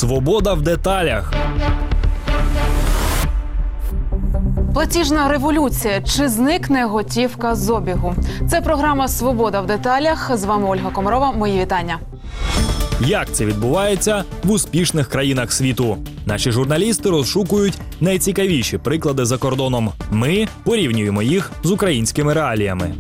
Свобода в деталях. Платіжна революція. Чи зникне готівка з обігу? Це програма «Свобода в деталях». З вами Ольга Комарова. Мої вітання. Як це відбувається в успішних країнах світу? Наші журналісти розшукують найцікавіші приклади за кордоном. Ми порівнюємо їх з українськими реаліями.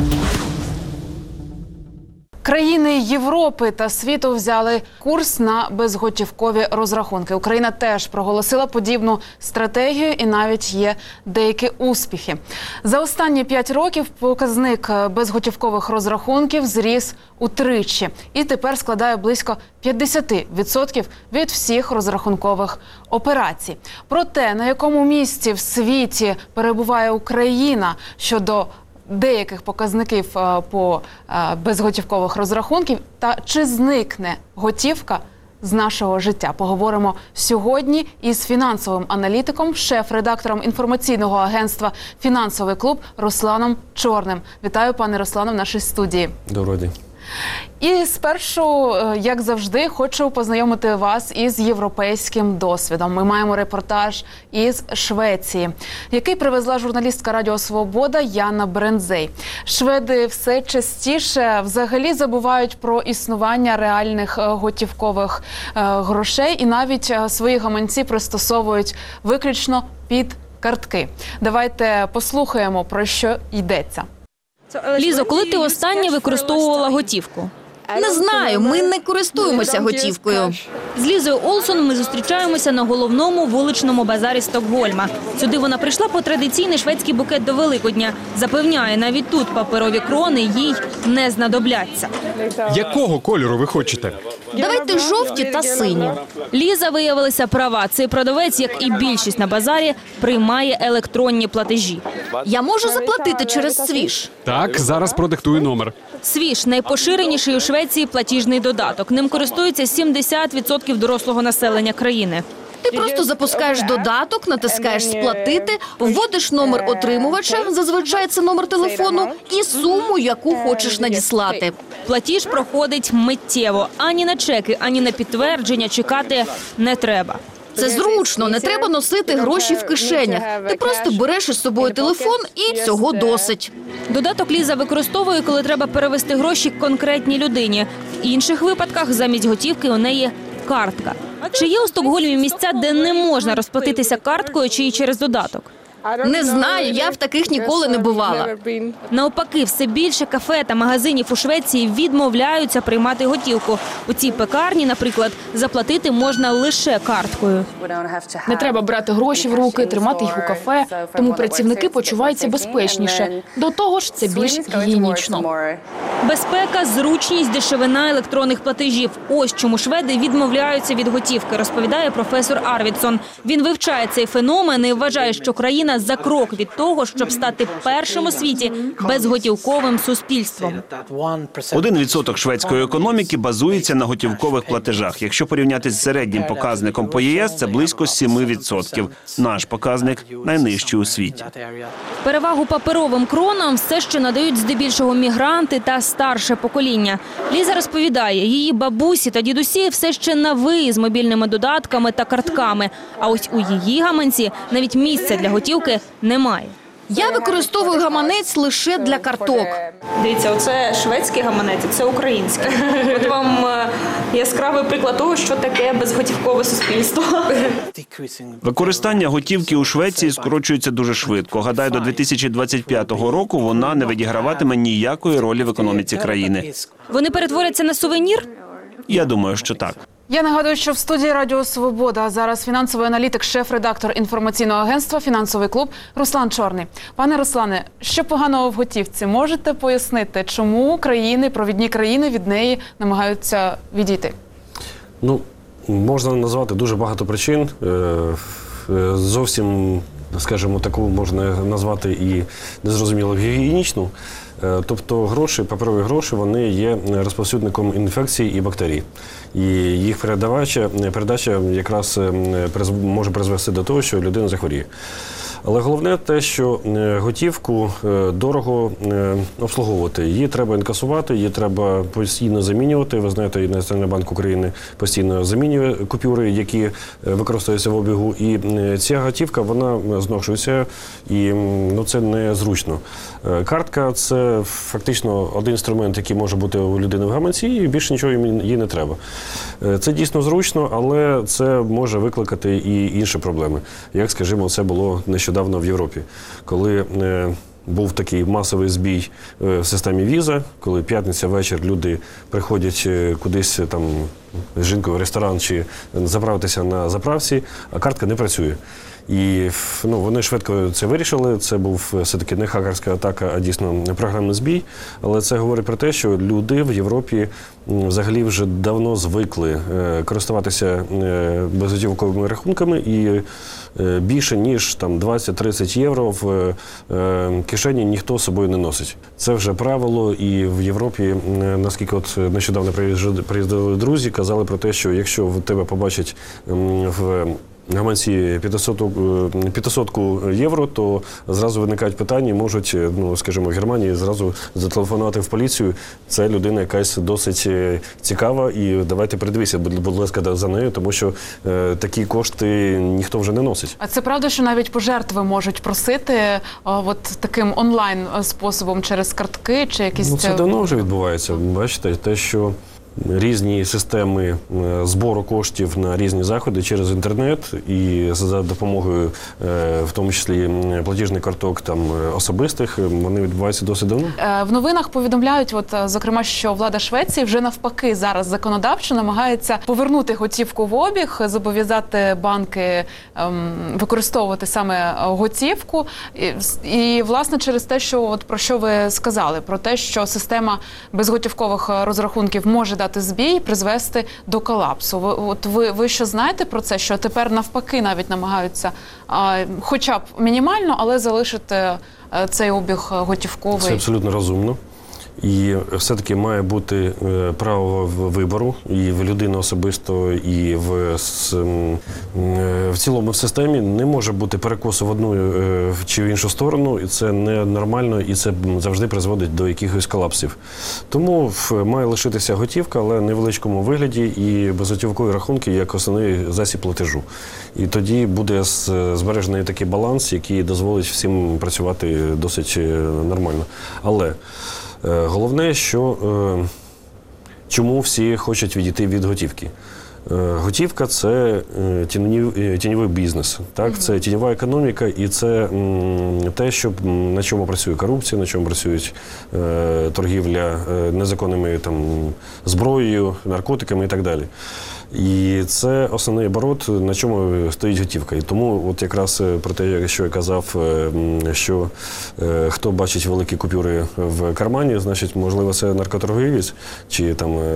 Країни Європи та світу взяли курс на безготівкові розрахунки. Україна теж проголосила подібну стратегію і навіть є деякі успіхи. За останні 5 років показник безготівкових розрахунків зріс утричі і тепер складає близько 50% від всіх розрахункових операцій. Про те, на якому місці в світі перебуває Україна щодо деяких показників по безготівкових розрахунків та чи зникне готівка з нашого життя. Поговоримо сьогодні із фінансовим аналітиком, шеф-редактором інформаційного агентства «Фінансовий клуб» Русланом Чорним. Вітаю, пане Руслане, в нашій студії. Доброго дня. І спершу, як завжди, хочу познайомити вас із європейським досвідом. Ми маємо репортаж із Швеції, який привезла журналістка Радіо Свобода Яна Брендзей. Шведи все частіше взагалі забувають про існування реальних готівкових грошей і навіть свої гаманці пристосовують виключно під картки. Давайте послухаємо, про що йдеться. Лізо, коли ти останнє використовувала готівку? Не знаю, ми не користуємося готівкою. З Лізою Олсон ми зустрічаємося на головному вуличному базарі Стокгольма. Сюди вона прийшла по традиційний шведський букет до Великодня. Запевняє, навіть тут паперові крони їй не знадобляться. Якого кольору ви хочете? Давайте жовті та сині. Ліза виявилася права. Цей продавець, як і більшість на базарі, приймає електронні платежі. Я можу заплатити через Свіш. Так, зараз продиктую номер. Свіш – найпоширеніший у Швеції платіжний додаток. Ним користуються 70% дорослого населення країни. Ти просто запускаєш додаток, натискаєш «Сплатити», вводиш номер отримувача, зазвичай це номер телефону, і суму, яку хочеш надіслати. Платіж проходить миттєво. Ані на чеки, ані на підтвердження чекати не треба. Це зручно, не треба носити гроші в кишенях. Ти просто береш із собою телефон і цього досить. Додаток Ліза використовує, коли треба перевести гроші конкретній людині. В інших випадках замість готівки у неї картка. Чи є у Стокгольмі місця, де не можна розплатитися карткою чи і через додаток? Не знаю, я в таких ніколи не бувала. Навпаки, все більше кафе та магазинів у Швеції відмовляються приймати готівку. У цій пекарні, наприклад, заплатити можна лише карткою. Не треба брати гроші в руки, тримати їх у кафе, тому працівники почуваються безпечніше. До того ж, це більш гігієнічно. Безпека, зручність, дешевина електронних платежів. Ось чому шведи відмовляються від готівки, розповідає професор Арвідсон. Він вивчає цей феномен і вважає, що країна за крок від того, щоб стати першим у світі безготівковим суспільством. 1% шведської економіки базується на готівкових платежах. Якщо порівняти з середнім показником по ЄС, це близько 7%. Наш показник найнижчий у світі. Перевагу паперовим кронам все ще надають здебільшого мігранти та старше покоління. Ліза розповідає, її бабусі та дідусі все ще на «ви» з мобільними додатками та картками. А ось у її гаманці навіть місця для готівки немає. Я використовую гаманець лише для карток. Дивіться, оце шведський гаманець, це український. От вам яскравий приклад того, що таке безготівкове суспільство. Використання готівки у Швеції скорочується дуже швидко. Гадаю, до 2025 року вона не відіграватиме ніякої ролі в економіці країни. Вони перетворяться на сувенір? Я думаю, що так. Я нагадую, що в студії Радіо Свобода зараз фінансовий аналітик, шеф-редактор інформаційного агентства «Фінансовий клуб» Руслан Чорний. Пане Руслане, що поганого в готівці? Можете пояснити, чому провідні країни від неї намагаються відійти? Можна назвати дуже багато причин. Зовсім, скажімо, таку можна назвати і незрозуміло гігієнічну. Тобто гроші, паперові гроші, вони є розповсюдником інфекцій і бактерій. І їх передача якраз може призвести до того, що людина захворіє. Але головне те, що готівку дорого обслуговувати. Її треба інкасувати, її треба постійно замінювати. Ви знаєте, Національний банк України постійно замінює купюри, які використовуються в обігу. І ця готівка, вона зношується, і це незручно. Картка – це фактично один інструмент, який може бути у людини в гаманці, і більше нічого їй не треба. Це дійсно зручно, але це може викликати і інші проблеми. Як, скажімо, це було нещодавно в Європі, коли був такий масовий збій в системі віза, коли п'ятниця вечір люди приходять кудись там з жінкою в ресторан чи заправитися на заправці, а картка не працює. І вони швидко це вирішили. Це був все-таки не хакерська атака, а дійсно програмний збій. Але це говорить про те, що люди в Європі взагалі вже давно звикли користуватися безготівковими рахунками, і більше ніж 20-30 євро в кишені ніхто з собою не носить. Це вже правило, і в Європі, наскільки нещодавно приїздили друзі, казали про те, що якщо в тебе побачать в гаманці 500 євро, то зразу виникають питання, можуть, скажімо, в Германії зразу зателефонувати в поліцію. Це людина якась досить цікава, і давайте придивіться, будь ласка, за нею, тому що такі кошти ніхто вже не носить. А це правда, що навіть пожертви можуть просити таким онлайн-способом через картки чи якісь... Це давно вже відбувається. Бачите, те, що різні системи збору коштів на різні заходи через інтернет і за допомогою, в тому числі платіжних карток особистих, вони відбуваються досить давно. В новинах повідомляють, зокрема, що влада Швеції вже навпаки зараз законодавчо намагається повернути готівку в обіг, зобов'язати банки використовувати саме готівку. І власне, через те, що про що ви сказали, про те, що система безготівкових розрахунків може дати збій, призвести до колапсу. Ви що знаєте про це, що тепер навпаки навіть намагаються хоча б мінімально, але залишити цей обіг готівковий? Це абсолютно розумно. І все-таки має бути право вибору і в людини особисто, і в цілому в системі. Не може бути перекосу в одну чи в іншу сторону, і це ненормально, і це завжди призводить до якихось колапсів. Тому має лишитися готівка, але в невеличкому вигляді, і безготівкові рахунки як основний засіб платежу. І тоді буде збережений такий баланс, який дозволить всім працювати досить нормально. Але головне, що чому всі хочуть відійти від готівки. Готівка – це тіньовий бізнес, так? Це тіньова економіка, і це те, на чому працює корупція, на чому працюють торгівля незаконними зброєю, наркотиками і так далі. І це основний оборот, на чому стоїть готівка. І тому якраз про те, що я казав, що хто бачить великі купюри в кармані, значить, можливо, це наркоторговець чи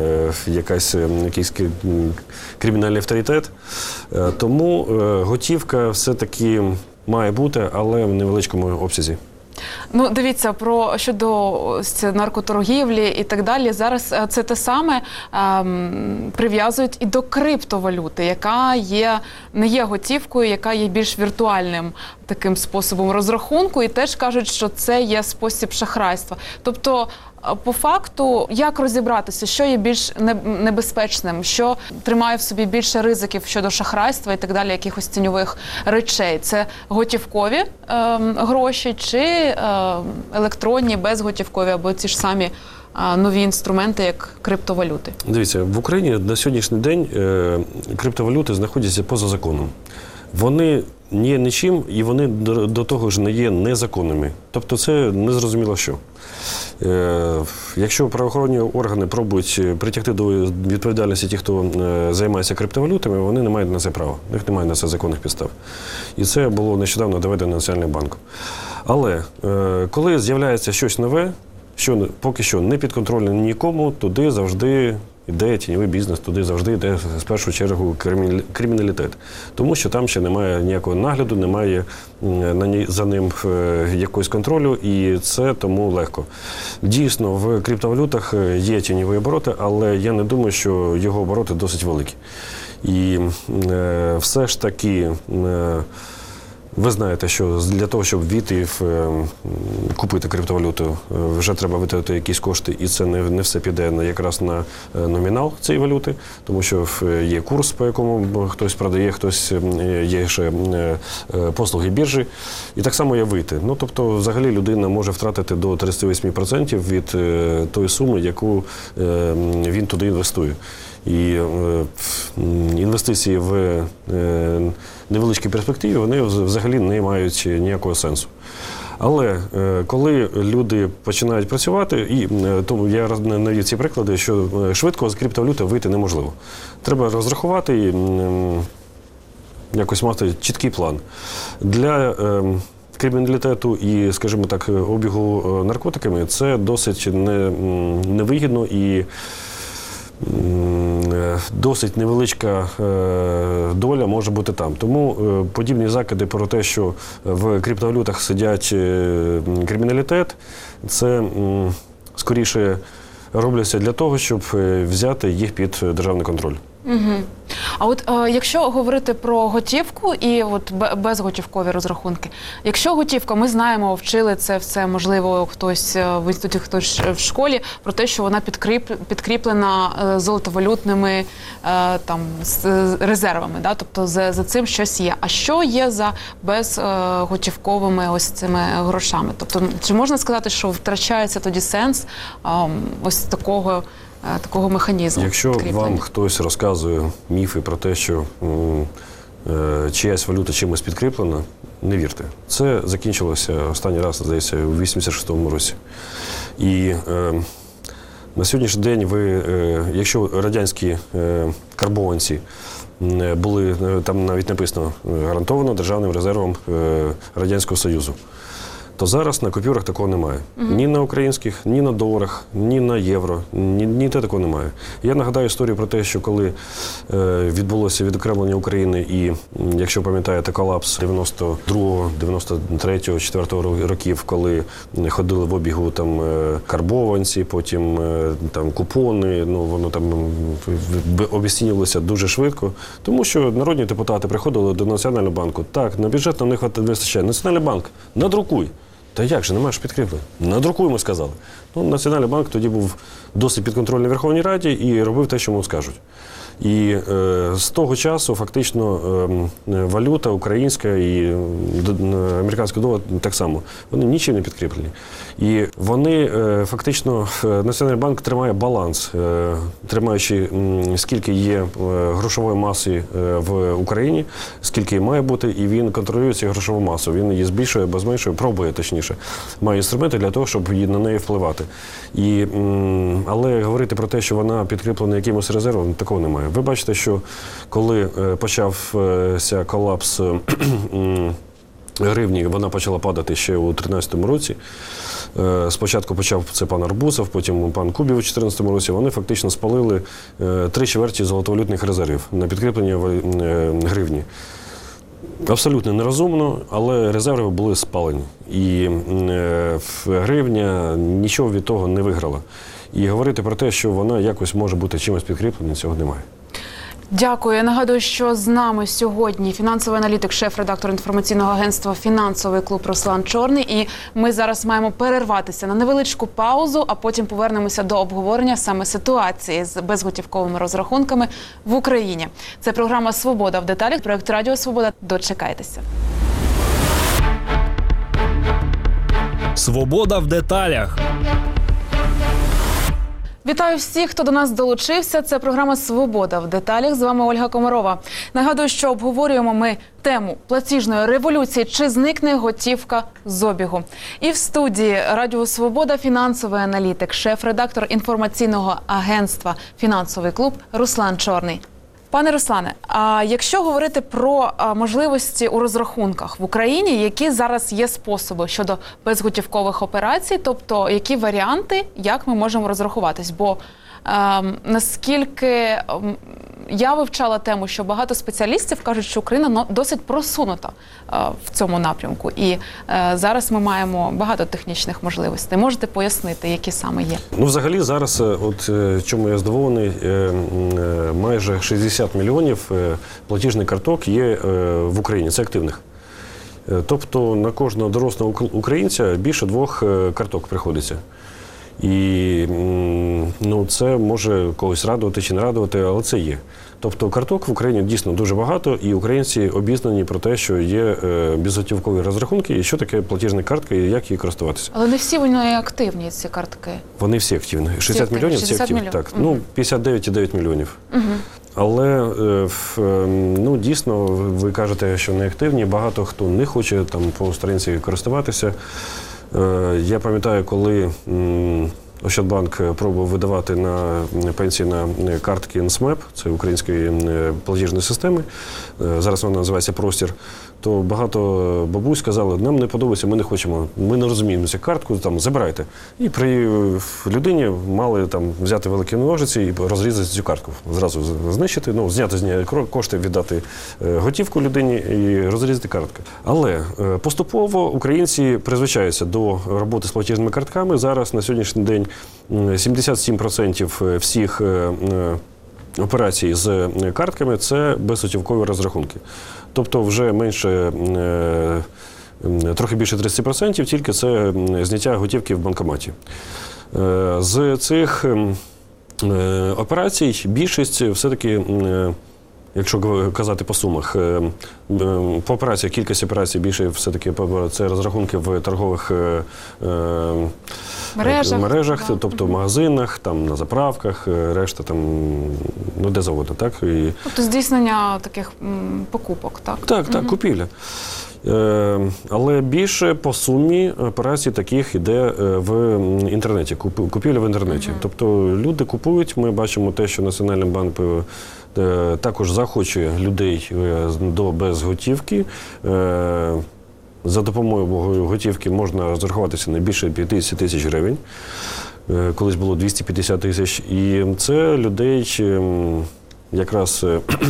якийсь кримінальний авторитет. Тому готівка все-таки має бути, але в невеличкому обсязі. Дивіться, щодо наркоторгівлі і так далі, зараз це те саме прив'язують і до криптовалюти, яка не є готівкою, яка є більш віртуальним таким способом розрахунку, і теж кажуть, що це є спосіб шахрайства. Тобто, по факту, як розібратися, що є більш небезпечним, що тримає в собі більше ризиків щодо шахрайства і так далі, якихось тіньових речей? Це готівкові гроші чи електронні, безготівкові, або ці ж самі нові інструменти, як криптовалюти? Дивіться, в Україні на сьогоднішній день криптовалюти знаходяться поза законом. Вони не є нічим, і вони до того ж не є незаконними. Тобто це незрозуміло що. Якщо правоохоронні органи пробують притягти до відповідальності ті, хто займається криптовалютами, вони не мають на це права. У них немає на це законних підстав. І це було нещодавно доведено Національним банком. Але коли з'являється щось нове, що поки що не підконтрольне нікому, туди завжди йде тіньовий бізнес, туди завжди йде в першу чергу криміналітет. Тому що там ще немає ніякого нагляду, немає за ним якогось контролю, і це тому легко. Дійсно, в криптовалютах є тіньові обороти, але я не думаю, що його обороти досить великі. І все ж таки Ви знаєте, що для того, щоб війти купити криптовалюту, вже треба витратити якісь кошти, і це не все піде якраз на номінал цієї валюти, тому що є курс, по якому хтось продає, хтось є ще послуги біржі, і так само є вийти. Ну, тобто, взагалі людина може втратити до 38% від тої суми, яку він туди інвестує. І інвестиції в невеличкій перспективі, вони взагалі не мають ніякого сенсу. Але коли люди починають працювати, і тому я навів ці приклади, що швидко з криптовалюти вийти неможливо. Треба розрахувати і якось мати чіткий план. Для криміналітету і, скажімо так, обігу наркотиками це досить невигідно і досить невеличка доля може бути там. Тому подібні закиди про те, що в криптовалютах сидять криміналітет, це скоріше робляться для того, щоб взяти їх під державний контроль. Угу. А от якщо говорити про готівку і от безготівкові розрахунки, якщо готівка, ми знаємо, вчили це все, можливо, хтось в інституті, хтось в школі, про те, що вона підкріплена золотовалютними там резервами, да? Тобто за цим щось є. А що є за безготівковими ось цими грошами? Тобто, чи можна сказати, що втрачається тоді сенс ось такого механізму? Якщо вам хтось розказує міфи про те, що чиясь валюта чимось підкріплена, не вірте. Це закінчилося останній раз, здається, у 86-му році. І на сьогоднішній день якщо радянські карбованці були, там навіть написано, гарантовано державним резервом Радянського Союзу, то зараз на купюрах такого немає. Ні на українських, ні на доларах, ні на євро, ніде такого немає. Я нагадаю історію про те, що коли відбулося відокремлення України і, якщо пам'ятаєте, колапс 92-го, 93-го, 4-го років, коли ходили в обігу там карбованці, потім там купони, ну воно там обіцінювалося дуже швидко, тому що народні депутати приходили до Національного банку. Так, на бюджет нам не вистачає. Національний банк, надрукуй. Та як же, немає ж підкріплення. Надрукуємо, сказали. Ну, Національний банк тоді був досить підконтрольний Верховній Раді і робив те, що йому скажуть. І з того часу фактично валюта українська і американський долар так само, вони нічим не підкріплені. І вони фактично, Національний банк тримає баланс, тримаючи скільки є грошової маси в Україні, скільки має бути, і він контролює цю грошову масу. Він її збільшує або зменшує, пробує точніше. Має інструменти для того, щоб на неї впливати. Але говорити про те, що вона підкріплена якимось резервом, такого немає. Ви бачите, що коли почався колапс гривні, вона почала падати ще у 2013 році. Спочатку почав це пан Арбузов, потім пан Кубів у 2014 році. Вони фактично спалили 3/4 золотовалютних резервів на підкріплення гривні. Абсолютно нерозумно, але резерви були спалені. І гривня нічого від того не виграла. І говорити про те, що вона якось може бути чимось підкріплена, цього немає. Дякую. Я нагадую, що з нами сьогодні фінансовий аналітик, шеф-редактор інформаційного агентства «Фінансовий клуб» Руслан Чорний. І ми зараз маємо перерватися на невеличку паузу, а потім повернемося до обговорення саме ситуації з безготівковими розрахунками в Україні. Це програма «Свобода в деталях», проєкт «Радіо Свобода». Дочекайтеся. Свобода в деталях. Вітаю всіх, хто до нас долучився. Це програма «Свобода в деталях». З вами Ольга Комарова. Нагадую, що обговорюємо ми тему платіжної революції. Чи зникне готівка з обігу? І в студії Радіо Свобода фінансовий аналітик, шеф-редактор інформаційного агентства «Фінансовий клуб» Руслан Чорний. Пане Руслане, а якщо говорити про можливості у розрахунках в Україні, які зараз є способи щодо безготівкових операцій, тобто які варіанти, як ми можемо розрахуватись? Бо наскільки я вивчала тему, що багато спеціалістів кажуть, що Україна досить просунута в цьому напрямку. І зараз ми маємо багато технічних можливостей. Можете пояснити, які саме є? Ну, взагалі, зараз, от чому я здивований, майже 60 мільйонів платіжних карток є в Україні, це активних. Тобто на кожного дорослого українця більше 2 карток приходиться. І це може когось радувати чи не радувати, але це є. Тобто карток в Україні дійсно дуже багато, і українці обізнані про те, що є безготівкові розрахунки, і що таке платіжна картка, і як її користуватися. Але не всі вони активні, ці картки. Вони всі активні. 60 мільйонів – це активні. Так, 59,9 мільйонів. Але дійсно, ви кажете, що не активні, багато хто не хоче там по сторінці користуватися. Я пам'ятаю, коли Ощадбанк пробував видавати на пенсії на картки НСМЕП, це української платіжної системи, зараз вона називається «Простір», то багато бабусь сказали, нам не подобається, ми не хочемо, ми не розуміємо цю картку, там, забирайте. І при людині мали там взяти великі ножиці і розрізати цю картку, зразу знищити, зняти з неї кошти, віддати готівку людині і розрізати картку. Але поступово українці призвичаються до роботи з платіжними картками. Зараз на сьогоднішній день 77% всіх операцій з картками – це безготівкові розрахунки. Тобто вже менше, трохи більше 30% тільки це зняття готівки в банкоматі. З цих операцій більшість все-таки, якщо казати по сумах, по операціях, кількість операцій більше все-таки це розрахунки в торгових мережах, тобто в магазинах, там, на заправках, решта там, де завгодно, так? Тобто здійснення таких покупок, так? Так, купівля. Але більше по сумі операцій таких йде в інтернеті, купівля в інтернеті. Тобто люди купують, ми бачимо те, що Національний банк також захочує людей до безготівки. За допомогою готівки можна розрахуватися на більше 50 тисяч гривень. Колись було 250 тисяч. І це людей якраз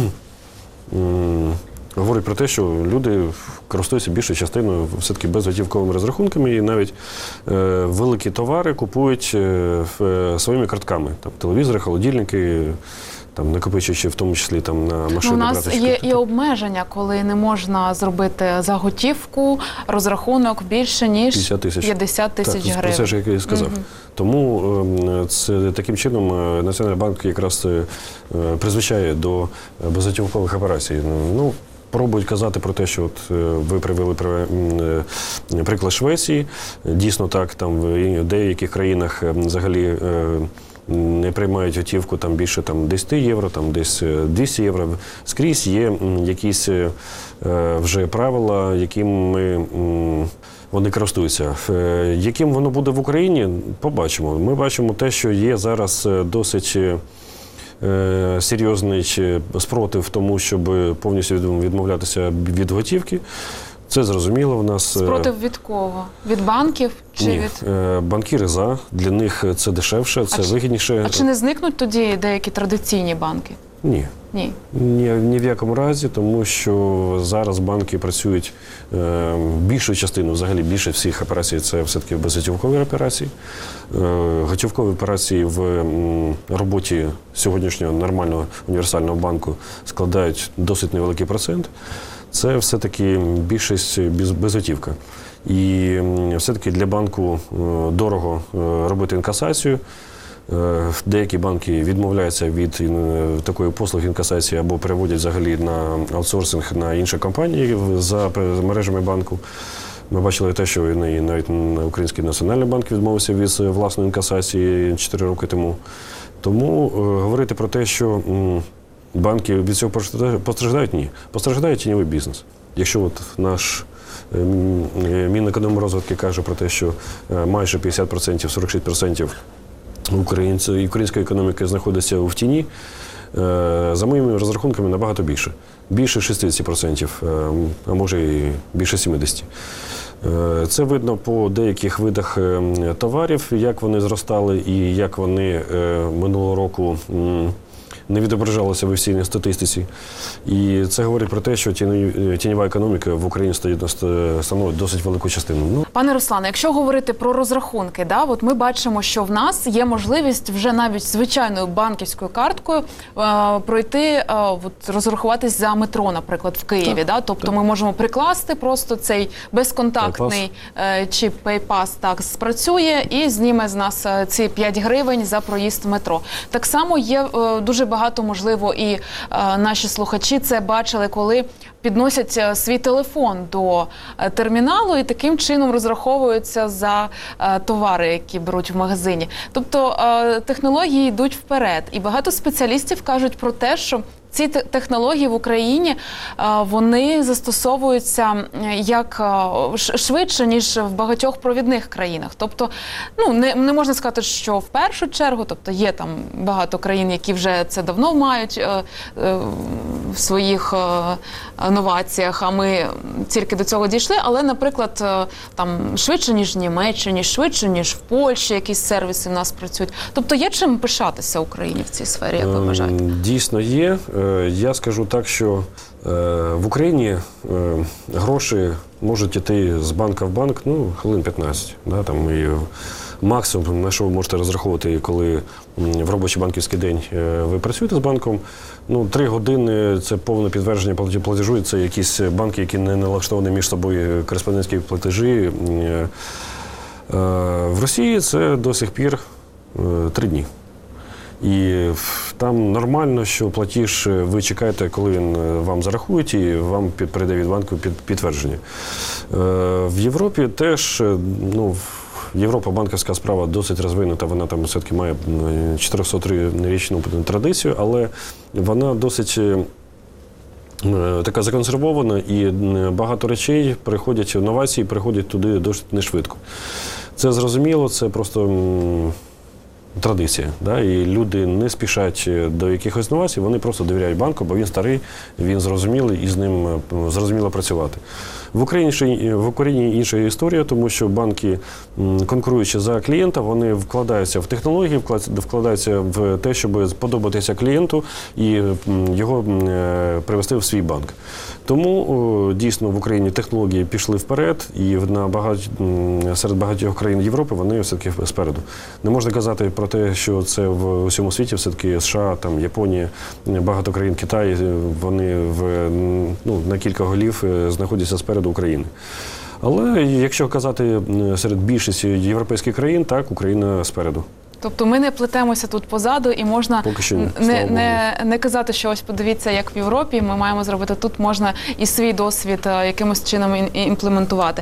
говорить про те, що люди користуються більшою частиною все-таки безготівковими розрахунками, і навіть великі товари купують своїми картками. Там, телевізори, холодильники, там, накопичуючи в тому числі там, на машини. У нас є і обмеження, коли не можна зробити за готівку розрахунок більше, ніж 50 тисяч гривень. Так, це ж як я і сказав. Тому це, таким чином Національний банк якраз призвичає до безготівкових операцій. Пробують казати про те, що от ви привели приклад Швеції. Дійсно так, там в деяких країнах взагалі не приймають готівку там більше там 10 євро, там десь 200 євро. Скрізь є якісь вже правила, якими вони користуються. Яким воно буде в Україні, побачимо. Ми бачимо те, що є зараз досить серйозний спротив тому, щоб повністю відмовлятися від готівки. Це зрозуміло в нас. Спротив від кого? Від банків? Чи від... Банкіри за. Для них це дешевше, це вигідніше. А чи не зникнуть тоді деякі традиційні банки? Ні. Ні. Ні в якому разі, тому що зараз банки працюють більшу частину, взагалі більше всіх операцій, це все-таки безготівкові операції. Готівкові операції в роботі сьогоднішнього нормального універсального банку складають досить невеликий процент. Це все-таки більшість безготівка. І все-таки для банку дорого робити інкасацію. Деякі банки відмовляються від такої послуги інкасації або переводять взагалі на аутсорсинг на інші компанії за мережами банку. Ми бачили те, що навіть Український національний банк відмовився від власної інкасації 4 роки тому. Тому говорити про те, що банки від цього постраждають? Ні. Постраждає тіньовий бізнес. Якщо от наш Мінекономрозвитки каже про те, що майже 50%, 46% української економіки знаходиться в тіні, за моїми розрахунками набагато більше. Більше 60%, а може і більше 70%. Це видно по деяких видах товарів, як вони зростали і як вони минулого року не відображалося в офіційній статистиці. І це говорить про те, що тіньова економіка в Україні становить досить велику частину. Пане Руслане, якщо говорити про розрахунки, от ми бачимо, що в нас є можливість вже навіть звичайною банківською карткою пройти, розрахуватись за метро, наприклад, в Києві. Тобто ми можемо прикласти просто цей безконтактний чіп PayPass спрацює і зніме з нас ці 5 гривень за проїзд в метро. Так само є дуже багато, можливо, і наші слухачі це бачили, коли підносять свій телефон до терміналу і таким чином розраховуються за товари, які беруть в магазині. Тобто технології йдуть вперед. І багато спеціалістів кажуть про те, що ці технології в Україні, вони застосовуються як швидше, ніж в багатьох провідних країнах. Тобто, не можна сказати, що в першу чергу, тобто є там багато країн, які вже це давно мають в своїх новаціях, а ми тільки до цього дійшли, але, наприклад, там швидше, ніж в Німеччині, швидше, ніж в Польщі якісь сервіси в нас працюють. Тобто є чим пишатися Україні в цій сфері, як ви вважаєте? Дійсно є. Я скажу так, що в Україні гроші можуть йти з банка в банк, хвилин 15. І максимум, на що ви можете розраховувати, коли в робочий банківський день ви працюєте з банком, 3 години – це повне підтвердження платежу, це якісь банки, які не налаштовані між собою кореспондентські платежі. В Росії це до сих пір 3 дні. І там нормально, що платіж ви чекаєте, коли він вам зарахують, і вам прийде від банку підтвердження. В Європі теж, Європа банківська справа досить розвинута, вона там все-таки має 403-річну традицію, але вона досить така законсервована, і багато речей новації приходять туди досить нешвидко. Це зрозуміло, це просто традиція. І люди не спішать до якихось новацій, вони просто довіряють банку, бо він старий, він зрозумілий і з ним зрозуміло працювати. В Україні інша історія, тому що банки, конкуруючи за клієнта, вони вкладаються в технології, вкладаються в те, щоб сподобатися клієнту і його привести в свій банк. Тому дійсно в Україні технології пішли вперед, і серед багатьох країн Європи вони все-таки спереду. Не можна казати про те, що це в усьому світі, все-таки США, Японія, багато країн, Китай, вони на кілька голів знаходяться спереду України. Але якщо казати серед більшості європейських країн, так, Україна спереду. Тобто ми не плетемося тут позаду і можна не казати, що ось подивіться, як в Європі, ми маємо зробити тут, можна і свій досвід якимось чином імплементувати.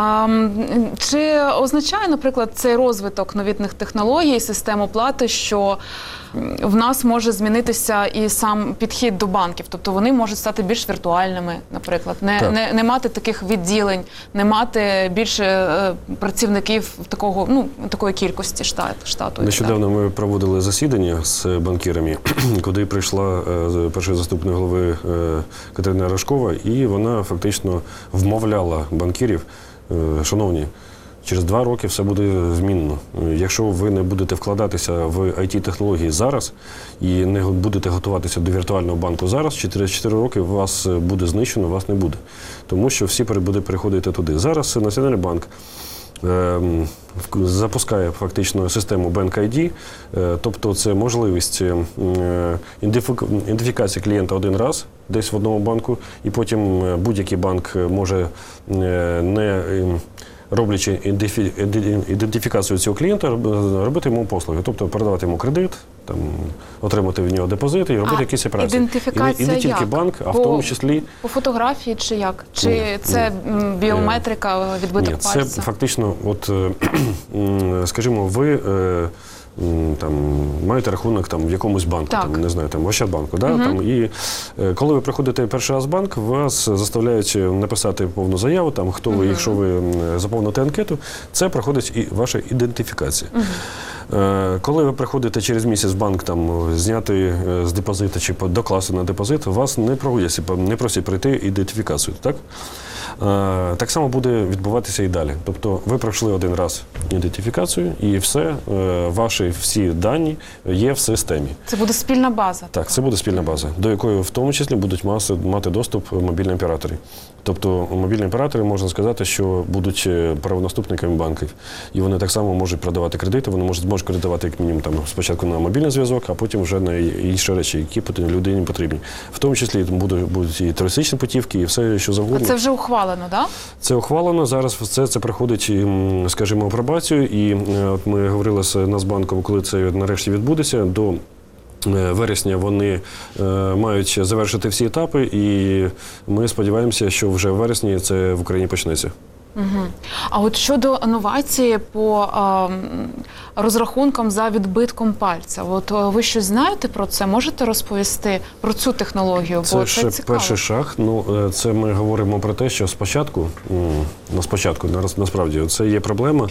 Чи означає, наприклад, цей розвиток новітних технологій, систем оплати, що в нас може змінитися і сам підхід до банків? Тобто вони можуть стати більш віртуальними, наприклад, не мати таких відділень, не мати більше працівників такої кількості штату. Нещодавно ми проводили засідання з банкірами, куди прийшла перший заступник голови Катерина Рожкова, і вона фактично вмовляла банкірів: шановні, через 2 роки все буде змінено. Якщо ви не будете вкладатися в IT-технології зараз і не будете готуватися до віртуального банку зараз, через 4 роки вас буде знищено, вас не буде. Тому що всі будуть переходити туди. Зараз Національний банк запускає фактично систему BankID, тобто це можливість ідентифікації клієнта один раз десь в одному банку, і потім будь-який банк може, не роблячи ідентифікацію цього клієнта, робити йому послуги, тобто передавати йому кредит, отримати в нього депозит і робити якісь операції. Ідентифікація і не тільки як? банк, а в тому числі... По фотографії чи як? Чи це біометрика, відбиток пальця? Ні, це фактично, скажімо, ви маєте рахунок в якомусь банку, не знаю, в Ощадбанку, і коли ви приходите перший раз в банк, вас заставляють написати повну заяву, хто ви, якщо ви заповните анкету, це проходить і ваша ідентифікація. Коли ви приходите через місяць в банк зняти з депозиту чи докласти на депозит, вас не просять пройти ідентифікацію, так? Так само буде відбуватися і далі. Тобто ви пройшли один раз ідентифікацію і все, ваші всі дані є в системі. Це буде спільна база? Так, це буде спільна база, до якої в тому числі будуть мати доступ мобільні оператори. Тобто мобільні оператори, можна сказати, що будуть правонаступниками банків. І вони так само можуть продавати кредити, вони зможуть кредитувати як мінімум спочатку на мобільний зв'язок, а потім вже на інші речі, які людині потрібні. В тому числі будуть і туристичні путівки, і все, що завгодно. А це вже ухвалено, так? Це ухвалено. Зараз це приходить, скажімо, апробацію. І от ми говорили з Нацбанком, коли це нарешті відбудеться, до вересня вони мають завершити всі етапи, і ми сподіваємося, що вже в вересні це в Україні почнеться. Угу. А от щодо новації по розрахункам за відбитком пальця, от ви щось знаєте про це? Можете розповісти про цю технологію? Це ще перший шаг. Це ми говоримо про те, що спочатку, насправді, це є проблема,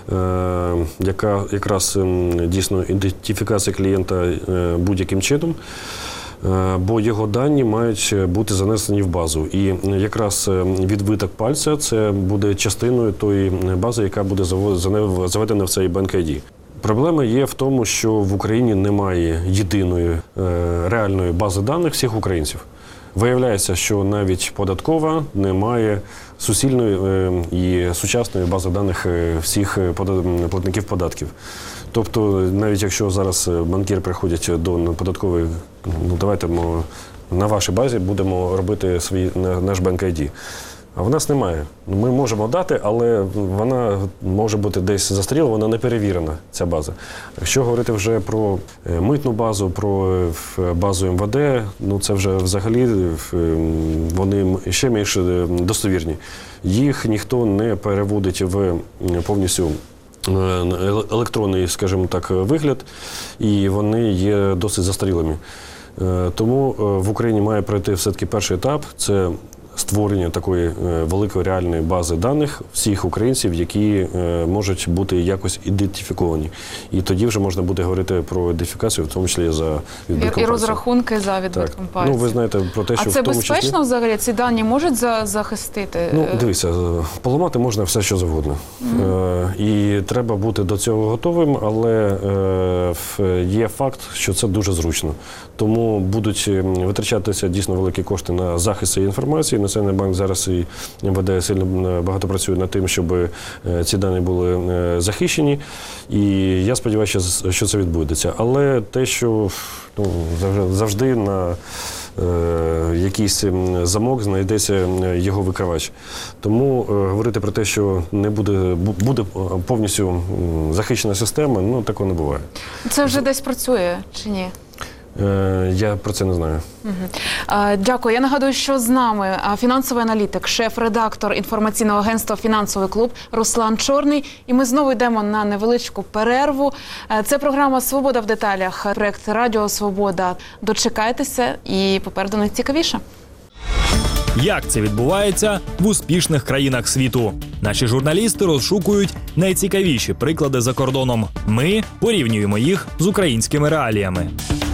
яка якраз дійсно ідентифікація клієнта будь-яким чином, бо його дані мають бути занесені в базу. І якраз відбиток пальця – це буде частиною тої бази, яка буде заведена в цей BankID. Проблема є в тому, що в Україні немає єдиної реальної бази даних всіх українців. Виявляється, що навіть податкова не має суцільної і сучасної бази даних всіх платників податків. Тобто, навіть якщо зараз банкіри приходять до податкової, давайте ми на вашій базі будемо робити наш BankID. А в нас немає. Ми можемо дати, але вона може бути десь застаріла, вона не перевірена, ця база. Якщо говорити вже про митну базу, про базу МВД, це вже взагалі вони ще більш достовірні. Їх ніхто не переводить в повністю електронний, скажімо так, вигляд, і вони є досить застарілими. Тому в Україні має пройти все-таки перший етап – це створення такої великої реальної бази даних всіх українців, які можуть бути якось ідентифіковані. І тоді вже можна буде говорити про ідентифікацію, в тому числі за відбитком пальця. І розрахунки за відбитком пальця. Ви знаєте про те, що в тому числі... А це безпечно взагалі? Ці дані можуть захистити? Дивіться, поламати можна все, що завгодно. І треба бути до цього готовим, але є факт, що це дуже зручно. Тому будуть витрачатися дійсно великі кошти на захист цієї інформації. Національний банк зараз і МВД сильно багато працює над тим, щоб ці дані були захищені. І я сподіваюся, що це відбудеться. Але те, що завжди на якийсь замок знайдеться його викривач. Тому говорити про те, що не буде повністю захищена система, такого не буває. Це вже десь працює чи ні? Я про це не знаю. Дякую. Я нагадую, що з нами фінансовий аналітик, шеф-редактор інформаційного агентства «Фінансовий клуб» Руслан Чорний. І ми знову йдемо на невеличку перерву. Це програма «Свобода в деталях», проєкт «Радіо Свобода». Дочекайтеся і попереду найцікавіше. Як це відбувається в успішних країнах світу? Наші журналісти розшукують найцікавіші приклади за кордоном. Ми порівнюємо їх з українськими реаліями.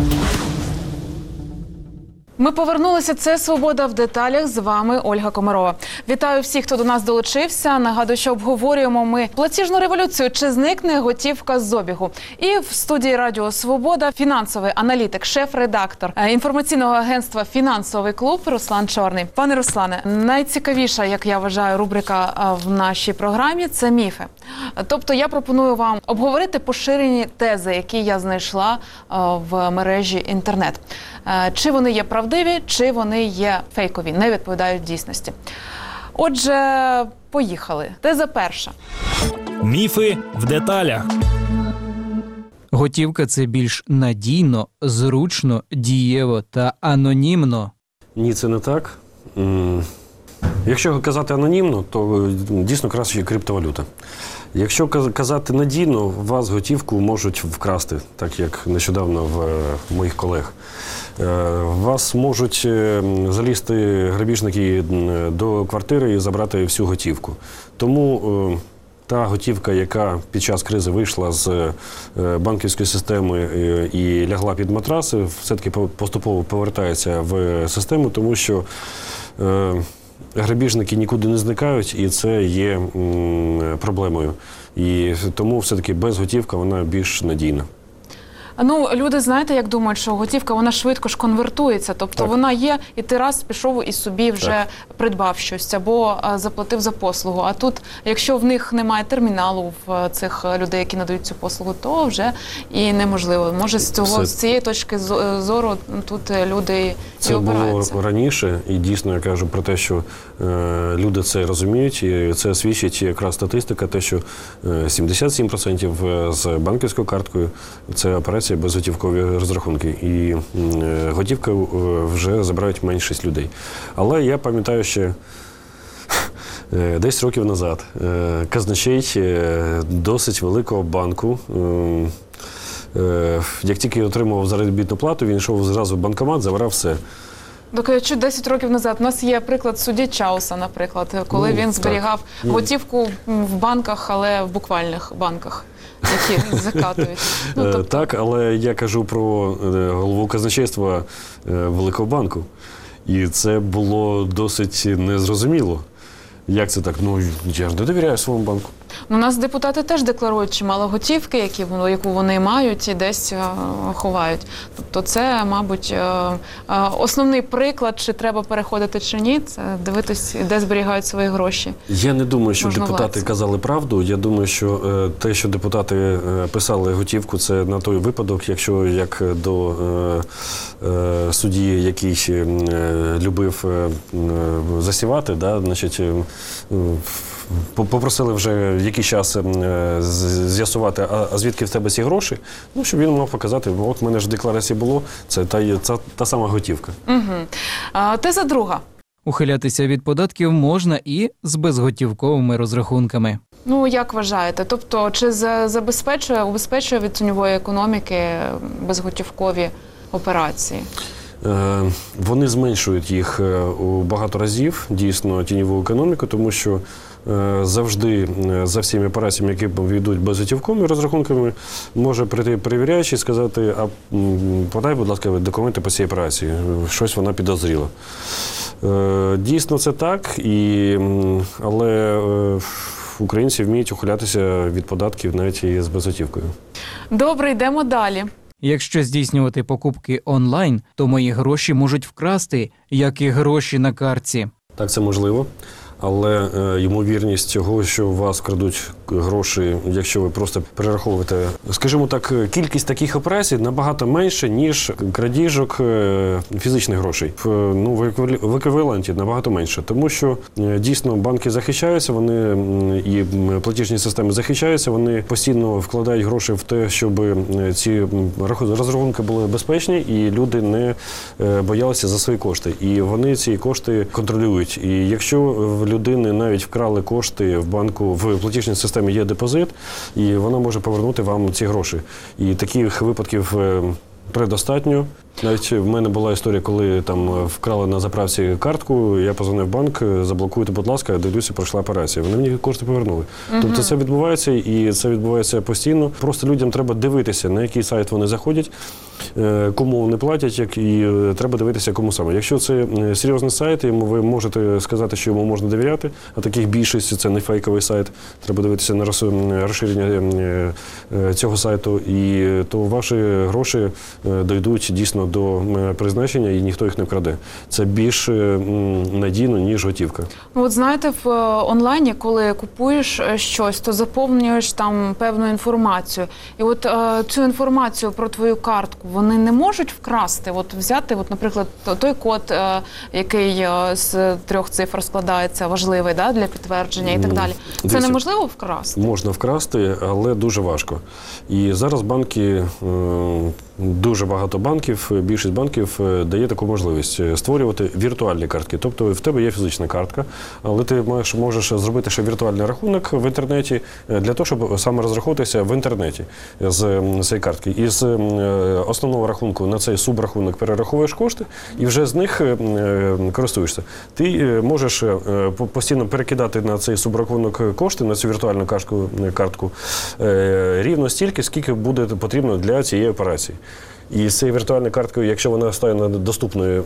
Ми повернулися. Це «Свобода в деталях». З вами Ольга Комарова. Вітаю всіх, хто до нас долучився. Нагадую, що обговорюємо ми платіжну революцію. Чи зникне готівка з обігу? І в студії Радіо Свобода фінансовий аналітик, шеф-редактор інформаційного агентства «Фінансовий клуб» Руслан Чорний. Пане Руслане, найцікавіша, як я вважаю, рубрика в нашій програмі – це міфи. Тобто я пропоную вам обговорити поширені тези, які я знайшла в мережі інтернет. Чи вони є правдиві, чи вони є фейкові, не відповідають дійсності. Отже, поїхали. Теза перша. Міфи в деталях. Готівка – це більш надійно, зручно, дієво та анонімно. Ні, це не так. Якщо казати анонімно, то дійсно краще криптовалюта. Якщо казати надійно, вас готівку можуть вкрасти, так як нещодавно в моїх колег. Вас можуть залізти грабіжники до квартири і забрати всю готівку. Тому та готівка, яка під час кризи вийшла з банківської системи і лягла під матраси, все-таки поступово повертається в систему, тому що грабіжники нікуди не зникають, і це є проблемою. І тому все-таки безготівка, вона більш надійна. Ну, люди, знаєте, як думають, що готівка, вона швидко ж конвертується. Тобто вона є, і ти раз пішов і собі вже придбав щось або заплатив за послугу. А тут, якщо в них немає терміналу в цих людей, які надають цю послугу, то вже і неможливо. Може, з цієї точки зору тут люди і обираються. Це було раніше, і дійсно я кажу про те, що люди це розуміють, і це свідчить якраз статистика, те, що 77% з банківською карткою – це операція безготівкові розрахунки. І готівка вже забирають меншість людей. Але я пам'ятаю ще 10 років назад казначей досить великого банку, як тільки отримував заробітну плату, він йшов зразу в банкомат, забирав все. Доки 10 років назад у нас є приклад судді Чауса, наприклад, коли він зберігав готівку в банках, але в буквальних банках, які закатують. Так, але я кажу про голову казначейства Великого банку. І це було досить незрозуміло. Як це так? Ну, я ж не довіряю своєму банку. У нас депутати теж декларують чимало готівки, яку вони мають і десь ховають. Тобто це, мабуть, основний приклад, чи треба переходити, чи ні, це дивитись, де зберігають свої гроші. Я не думаю, що Можновладці. депутати казали правду. Я думаю, що те, що депутати писали готівку, це на той випадок, якщо як до судді, який любив засівати, да, значить, попросили вже якийсь час з'ясувати, а звідки в тебе ці гроші, ну, щоб він мав показати, от в мене ж в декларації було, це та сама готівка. Теза друга. Ухилятися від податків можна і з безготівковими розрахунками. Ну, як вважаєте? Тобто, чи убезпечує від тіньової економіки безготівкові операції? Вони зменшують їх у багато разів, дійсно, тіньову економіку, тому що завжди за всіми операціями, які ведуть безготівковими розрахунками, може прийти перевіряючий і сказати, а подай, будь ласка, документи по цій операції, щось вона підозріла. Дійсно, це так, але українці вміють ухилятися від податків навіть і з безготівкою. Добре, йдемо далі. Якщо здійснювати покупки онлайн, то мої гроші можуть вкрасти, як і гроші на картці. Так, це можливо. Але ймовірність того, що у вас крадуть гроші, якщо ви просто перераховуєте, скажімо так, кількість таких операцій набагато менше, ніж крадіжок фізичних грошей. В еквіваленті набагато менше. Тому що дійсно банки захищаються, вони і платіжні системи захищаються, вони постійно вкладають гроші в те, щоб ці розрахунки були безпечні і люди не боялися за свої кошти. І вони ці кошти контролюють. І якщо в людини навіть вкрали кошти в банку, в платіжній системі є депозит, і вона може повернути вам ці гроші. І таких випадків предостатньо. Навіть в мене була історія, коли там вкрали на заправці картку, я позвонив в банк, заблокуйте, будь ласка, дивлюся, пройшла операція. Вони мені кошти повернули. Тобто це відбувається, і це відбувається постійно. Просто людям треба дивитися, на який сайт вони заходять, кому вони платять, і треба дивитися, кому саме. Якщо це серйозний сайт, ви можете сказати, що йому можна довіряти, а таких більшість – це не фейковий сайт, треба дивитися на розширення цього сайту, і то ваші гроші дійдуть дійсно до призначення, і ніхто їх не вкраде. Це більш надійно, ніж готівка. От знаєте, в онлайні, коли купуєш щось, то заповнюєш там певну інформацію. І от цю інформацію про твою картку вони не можуть вкрасти, от взяти, от, наприклад, той код, який з 3 цифр складається, важливий, да, для підтвердження і так далі. Це неможливо вкрасти? Можна вкрасти, але дуже важко. І зараз банки, дуже багато банків, більшість банків дає таку можливість створювати віртуальні картки. Тобто в тебе є фізична картка, але ти можеш зробити ще віртуальний рахунок в інтернеті для того, щоб саме розраховуватися в інтернеті з цієї картки. І з основного рахунку на цей субрахунок перераховуєш кошти і вже з них користуєшся. Ти можеш постійно перекидати на цей субрахунок кошти, на цю віртуальну картку рівно стільки, скільки буде потрібно для цієї операції. І з цією віртуальною карткою, якщо вона стане доступною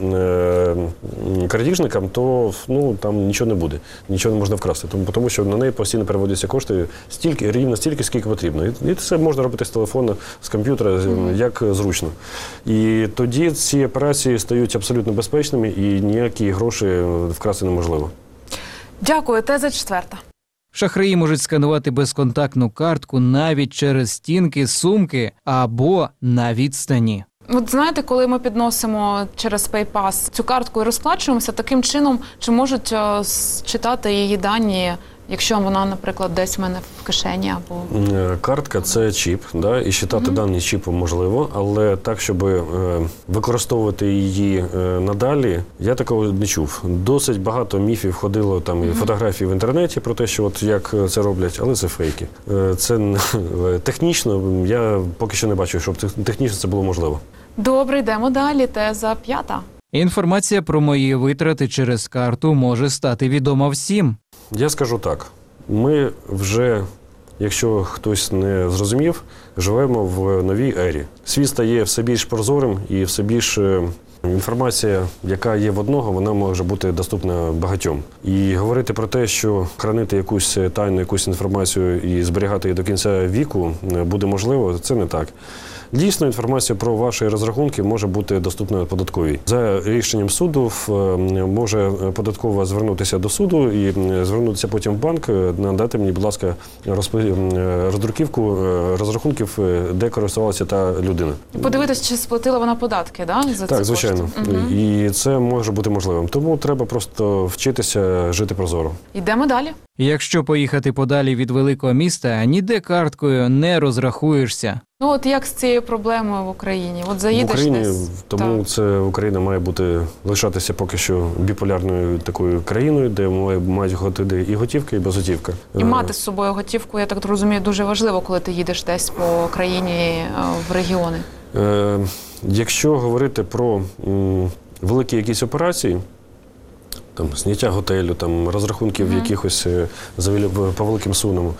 крадіжникам, то там нічого не буде, нічого не можна вкрасти. Тому що на неї постійно переводяться кошти рівно стільки, скільки потрібно. І це можна робити з телефону, з комп'ютера, як зручно. І тоді ці операції стають абсолютно безпечними і ніякі гроші вкрасти неможливо. Дякую. Теза 4. Шахраї можуть сканувати безконтактну картку навіть через стінки сумки або на відстані. От знаєте, коли ми підносимо через PayPass цю картку і розплачуємося, таким чином, чи можуть читати її дані, якщо вона, наприклад, десь в мене в кишені або... Картка – це чіп, да, і читати дані чіпом можливо, але так, щоб використовувати її надалі, я такого не чув. Досить багато міфів ходило, там, і фотографій в інтернеті про те, що от як це роблять, але це фейки. Це технічно, я поки що не бачу, щоб технічно це було можливо. Добре, йдемо далі. Теза 5. Інформація про мої витрати через карту може стати відома всім. Я скажу так, ми вже, якщо хтось не зрозумів, живемо в новій ері. Світ стає все більш прозорим і все більш інформація, яка є в одного, вона може бути доступна багатьом. І говорити про те, що хранити якусь тайну, якусь інформацію і зберігати її до кінця віку буде можливо, це не так. Дійсно, інформація про ваші розрахунки може бути доступна податковій. За рішенням суду може податкова звернутися до суду і звернутися потім в банк, надати мені, будь ласка, роздруківку розрахунків, де користувалася та людина. Подивитися, чи сплатила вона податки, да, за так, ці звичайно. Кошти? І це може бути можливим. Тому треба просто вчитися жити прозоро. Йдемо далі. Якщо поїхати подалі від великого міста, ніде карткою не розрахуєшся. Ну от як з цією проблемою в Україні? От заїдеш в Україні, десь. тому Так. це Україна має бути лишатися поки що біполярною такою країною, де мають ходити і готівка, і безготівка. І мати з собою готівку, я так розумію, дуже важливо, коли ти їдеш десь по країні в регіони. Якщо говорити про великі якісь операції, там зняття готелю, там розрахунків якихось по великим сумам,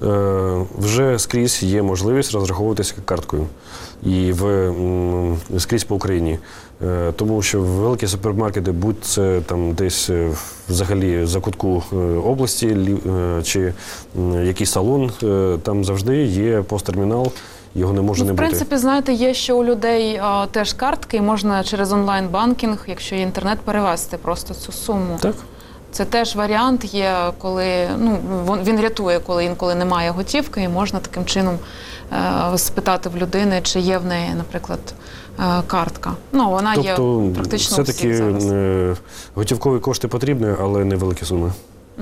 вже скрізь є можливість розраховуватися карткою і скрізь по Україні. Тому що великі супермаркети, будь це там десь взагалі за кутку області чи якийсь салон, там завжди є посттермінал. Його не може не бути. В принципі, знаєте, є ще у людей теж картки, і можна через онлайн-банкінг, якщо є інтернет, перевести просто цю суму. Так. Це теж варіант є, коли він рятує, коли інколи немає готівки, і можна таким чином спитати в людини, чи є в неї, наприклад, картка. Вона є практично у всіх все-таки зараз. готівкові кошти потрібні, але невеликі суми.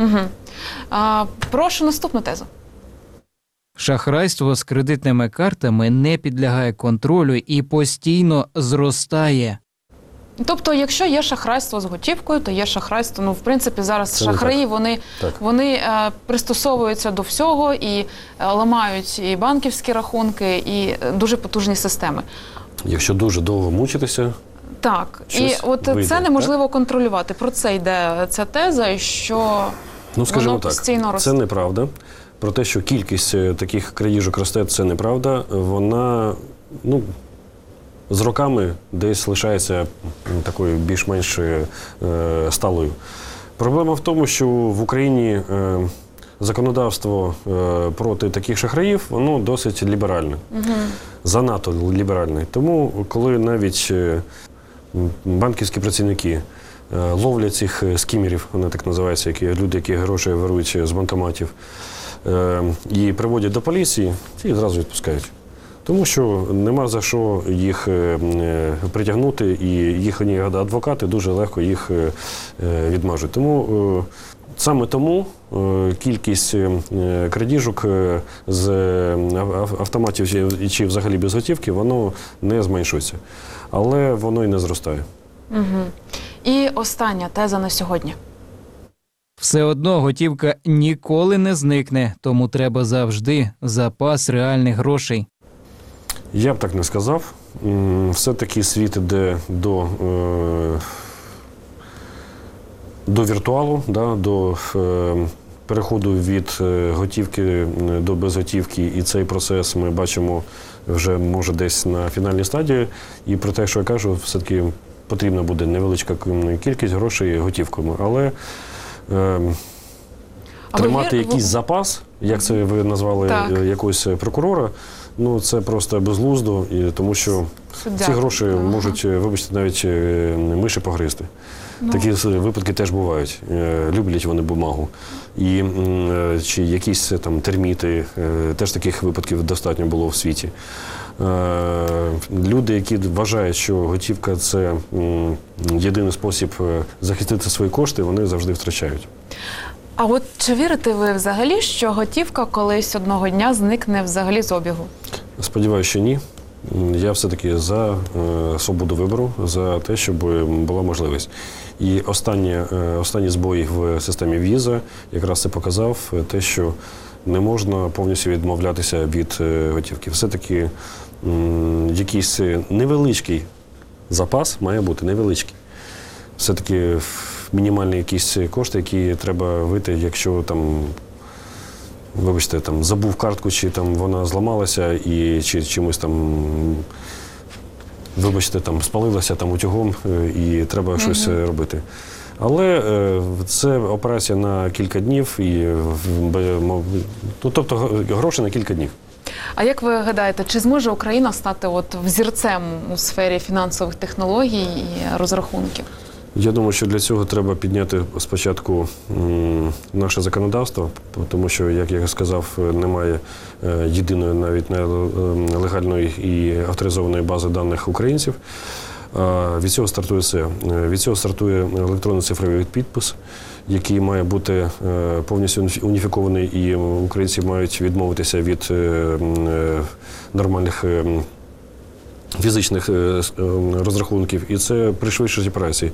Прошу наступну тезу. Шахрайство з кредитними картами не підлягає контролю і постійно зростає. Тобто, якщо є шахрайство з готівкою, то є шахрайство. В принципі, зараз це шахраї, так. вони пристосовуються до всього і ламають і банківські рахунки, і дуже потужні системи. Якщо дуже довго мучитися, так. І от вийде, це неможливо контролювати. Про це йде ця теза, що воно постійно росте. Це неправда. Про те, що кількість таких крадіжок росте, це неправда. Вона, з роками десь лишається такою більш-менш сталою. Проблема в тому, що в Україні законодавство проти таких шахраїв, воно досить ліберальне. Занадто ліберальне. Тому, коли навіть банківські працівники ловлять цих скімерів, вони так називаються, люди, які гроші вирують з банкоматів, і приводять до поліції, їх зразу відпускають. Тому що нема за що їх притягнути, і їхні адвокати дуже легко їх відмажуть. Саме тому кількість крадіжок з автоматів чи взагалі без готівки, воно не зменшується. Але воно і не зростає. І остання теза на сьогодні. Все одно готівка ніколи не зникне, тому треба завжди запас реальних грошей. Я б так не сказав. Все-таки світ іде до віртуалу, до переходу від готівки до безготівки, і цей процес ми бачимо вже, може, десь на фінальній стадії. І про те, що я кажу, все-таки потрібна буде невеличка кількість грошей готівками. Але тримати якийсь запас, як це ви назвали якогось прокурора, ну це просто безглуздо, тому що ці гроші можуть, вибачте, навіть миші погризти. Такі випадки теж бувають. Люблять вони бумагу. І чи якісь там терміти, теж таких випадків достатньо було в світі. Люди, які вважають, що готівка – це єдиний спосіб захистити свої кошти, вони завжди втрачають. А от чи вірите ви взагалі, що готівка колись одного дня зникне взагалі з обігу? Сподіваюся, що ні. Я все-таки за свободу вибору, за те, щоб була можливість. І останні збої в системі віза якраз це показав, те, що не можна повністю відмовлятися від готівки. Все-таки якийсь невеличкий запас має бути, невеличкий. Все-таки мінімальні якісь кошти, які треба вийти, якщо там, вибачте, там забув картку, чи там вона зламалася, і чи чимось там, вибачте, там спалилася там утюгом, і треба щось робити. Але це операція на кілька днів, тобто гроші на кілька днів. А як ви гадаєте, чи зможе Україна стати взірцем у сфері фінансових технологій і розрахунків? Я думаю, що для цього треба підняти спочатку наше законодавство, тому що, як я сказав, немає єдиної навіть легальної і авторизованої бази даних українців. Від цього стартує все. Від цього стартує електронний цифровий підпис, який має бути повністю уніфікований, і українці мають відмовитися від нормальних фізичних розрахунків, і це пришвидшить операції.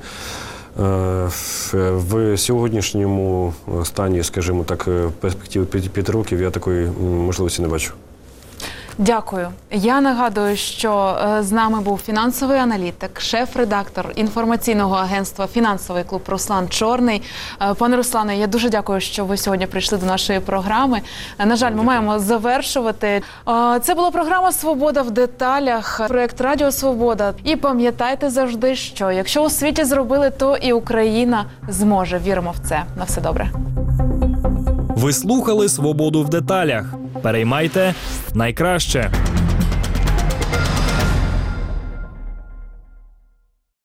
В сьогоднішньому стані, скажімо так, перспективи 5 років я такої можливості не бачу. Дякую. Я нагадую, що з нами був фінансовий аналітик, шеф-редактор інформаційного агентства «Фінансовий клуб» Руслан Чорний. Пане Руслане, я дуже дякую, що ви сьогодні прийшли до нашої програми. На жаль, ми маємо завершувати. Це була програма «Свобода в деталях», проєкт «Радіо Свобода». І пам'ятайте завжди, що якщо у світі зробили, то і Україна зможе. Віримо в це. На все добре. Ви слухали «Свободу в деталях». Переймайте найкраще.